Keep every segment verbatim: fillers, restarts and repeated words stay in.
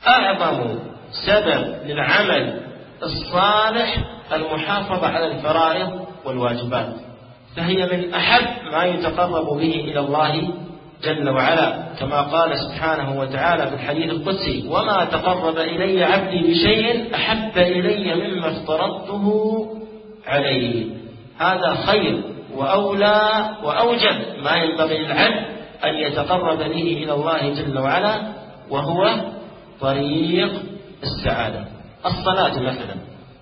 أعظم سبب للعمل الصالح المحافظة على الفرائض والواجبات، فهي من أحب ما يتقرب به إلى الله جل وعلا، كما قال سبحانه وتعالى في الحديث القدسي: وما تقرب إلي عبدي بشيء أحب إلي مما افترضته عليه. هذا خير وأولى وأوجب ما ينبغي للعبد أن يتقرب به إلى الله جل وعلا، وهو طريق السعادة. الصلاة مثلا،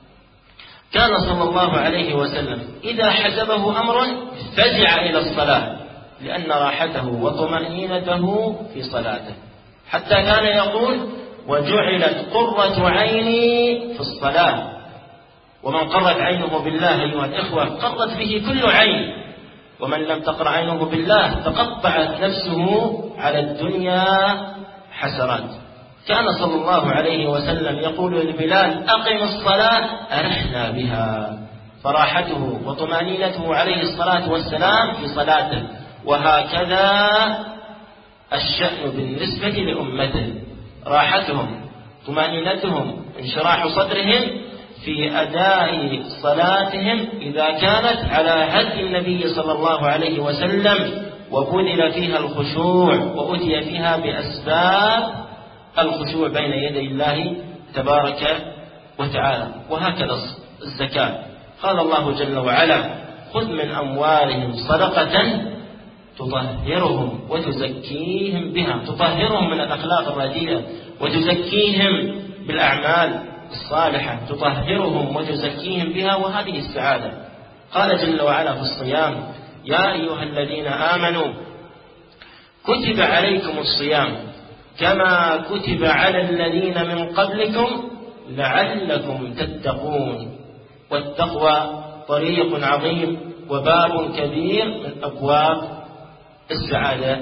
كان صلى الله عليه وسلم إذا حزبه أمر فزع إلى الصلاة، لأن راحته وطمأنينته في صلاته، حتى كان يقول: وجعلت قرة عيني في الصلاة. ومن قرت عينه بالله أيها الإخوة قرت به كل عين، ومن لم تقر عينه بالله تقطعت نفسه على الدنيا حسرات. كان صلى الله عليه وسلم يقول لبلال: أقم الصلاة أرحنا بها، فراحته وطمأنينته عليه الصلاة والسلام في صلاته. وهكذا الشأن بالنسبة لأمته، راحتهم طمأنينتهم انشراح صدرهم في أداء صلاتهم إذا كانت على هدي النبي صلى الله عليه وسلم، وبذل فيها الخشوع وأتي فيها بأسباب الخشوع بين يدي الله تبارك وتعالى. وهكذا الزكاة، قال الله جل وعلا: خذ من أموالهم صدقة تطهرهم وتزكيهم بها، تطهرهم من الأخلاق الرديئة وتزكيهم بالأعمال الصالحة، تطهرهم وتزكيهم بها، وهذه السعادة. قال جل وعلا في الصيام: يا أيها الذين آمنوا كتب عليكم الصيام كما كتب على الذين من قبلكم لعلكم تتقون. والتقوى طريق عظيم وباب كبير من أبواب السعادة